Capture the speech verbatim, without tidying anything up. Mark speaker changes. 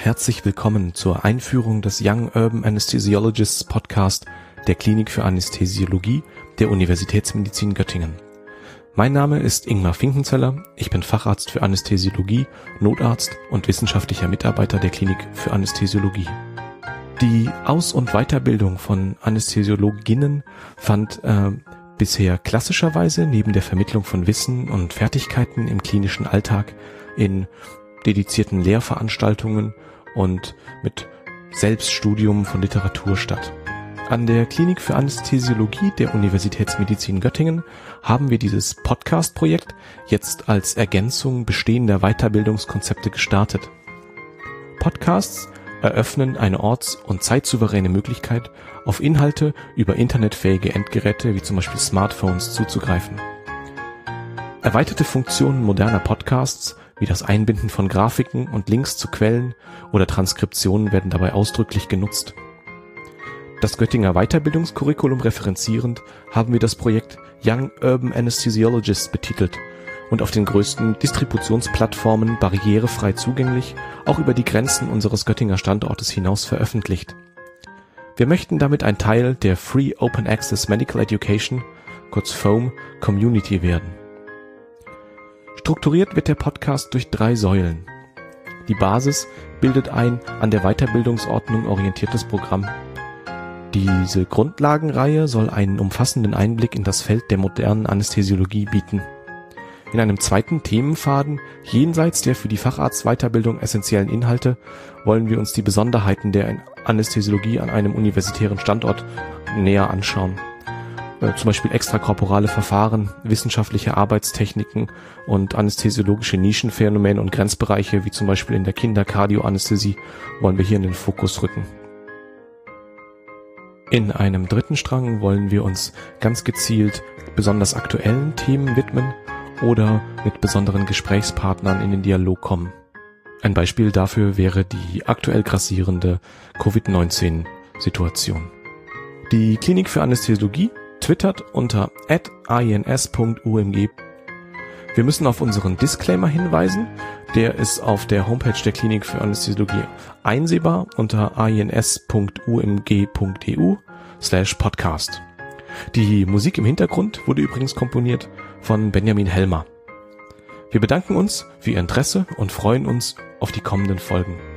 Speaker 1: herzlich willkommen zur Einführung des Young Urban Anesthesiologists Podcast der Klinik für Anästhesiologie der Universitätsmedizin Göttingen. Mein Name ist Ingmar Finkenzeller, ich bin Facharzt für Anästhesiologie, Notarzt und wissenschaftlicher Mitarbeiter der Klinik für Anästhesiologie. Die Aus- und Weiterbildung von Anästhesiologinnen fand äh, bisher klassischerweise neben der Vermittlung von Wissen und Fertigkeiten im klinischen Alltag in dedizierten Lehrveranstaltungen und mit Selbststudium von Literatur statt. An der Klinik für Anästhesiologie der Universitätsmedizin Göttingen haben wir dieses Podcast-Projekt jetzt als Ergänzung bestehender Weiterbildungskonzepte gestartet. Podcasts eröffnen eine orts- und zeitsouveräne Möglichkeit, auf Inhalte über internetfähige Endgeräte wie zum Beispiel Smartphones zuzugreifen. Erweiterte Funktionen moderner Podcasts wie das Einbinden von Grafiken und Links zu Quellen oder Transkriptionen werden dabei ausdrücklich genutzt. Das Göttinger Weiterbildungskurriculum referenzierend haben wir das Projekt Young Urban Anesthesiologists betitelt und auf den größten Distributionsplattformen barrierefrei zugänglich, auch über die Grenzen unseres Göttinger Standortes hinaus veröffentlicht. Wir möchten damit ein Teil der Free Open Access Medical Education, kurz F O A M, Community werden. Strukturiert wird der Podcast durch drei Säulen. Die Basis bildet ein an der Weiterbildungsordnung orientiertes Programm. Diese Grundlagenreihe soll einen umfassenden Einblick in das Feld der modernen Anästhesiologie bieten. In einem zweiten Themenfaden, jenseits der für die Facharztweiterbildung essentiellen Inhalte, wollen wir uns die Besonderheiten der Anästhesiologie an einem universitären Standort näher anschauen. Äh, zum Beispiel extrakorporale Verfahren, wissenschaftliche Arbeitstechniken und anästhesiologische Nischenphänomene und Grenzbereiche, wie zum Beispiel in der Kinderkardioanästhesie, wollen wir hier in den Fokus rücken. In einem dritten Strang wollen wir uns ganz gezielt besonders aktuellen Themen widmen oder mit besonderen Gesprächspartnern in den Dialog kommen. Ein Beispiel dafür wäre die aktuell grassierende Covid neunzehn Situation. Die Klinik für Anästhesiologie twittert unter at a i n s punkt u m g. Wir müssen auf unseren Disclaimer hinweisen. Der ist auf der Homepage der Klinik für Anästhesiologie einsehbar unter a i n s punkt u m g punkt e u slash podcast. Die Musik im Hintergrund wurde übrigens komponiert von Benjamin Helmer. Wir bedanken uns für Ihr Interesse und freuen uns auf die kommenden Folgen.